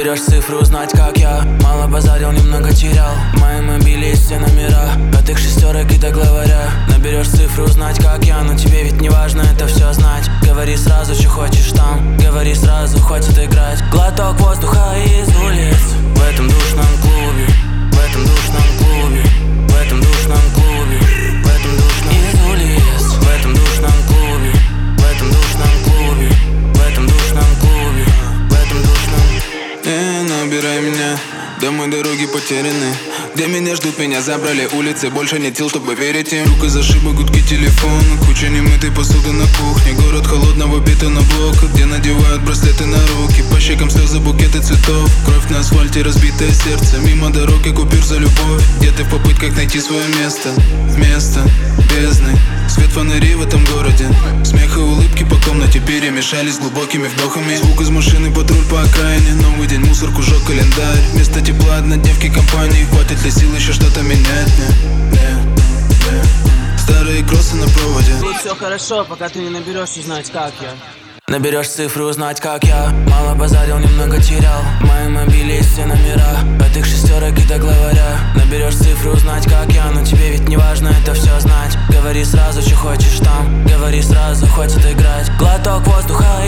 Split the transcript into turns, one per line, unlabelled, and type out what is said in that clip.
Наберешь цифры, узнать как я. Мало базарил, немного терял. В моем мобиле есть все номера от их шестерок и до главаря. Наберешь цифры, узнать как я. Но тебе ведь не важно это все знать. Говори сразу, что хочешь там. Говори сразу, хватит играть. Глоток воздуха из улиц. В этом душном клубе. В этом душном клубе. В этом душном клубе. В этом душном из улиц. В этом душном клубе. В этом душном клубе. В этом душном клубе. В этом душном.
Набирай меня, домой дороги потеряны. Где меня ждут, меня забрали улицы. Больше нет сил, чтобы верить им. Рука за шибой, гудки телефона. Куча немытой посуды на кухне. Город холодного бетоноблока, где надевают браслеты на руки. По щекам слезы, букеты цветов. Кровь на асфальте, разбитое сердце. Мимо дороги купюр за любовь. Где ты в попытках найти свое место? Вместо бездны свет фонарей в этом городе. Смех и улыбки по комнате перемешались с глубокими вдохами. Звук из машины, патруль по окраине. Новый день, мусорку, жёг календарь. Вместо тепла однодневки компании. Хватит ли сил еще что-то менять? Старые кроссы на проводе.
Тут все хорошо, пока ты не наберешь узнать как я. Наберешь цифры, узнать как я. Мало базарил, немного терял. В моем мобиле есть все номера от их шестерок и до главаря. Наберешь цифры, узнать как я. Но тебе ведь не важно это все знать. Говори сразу, что хочешь там. Говори сразу, хватит играть. Глоток воздуха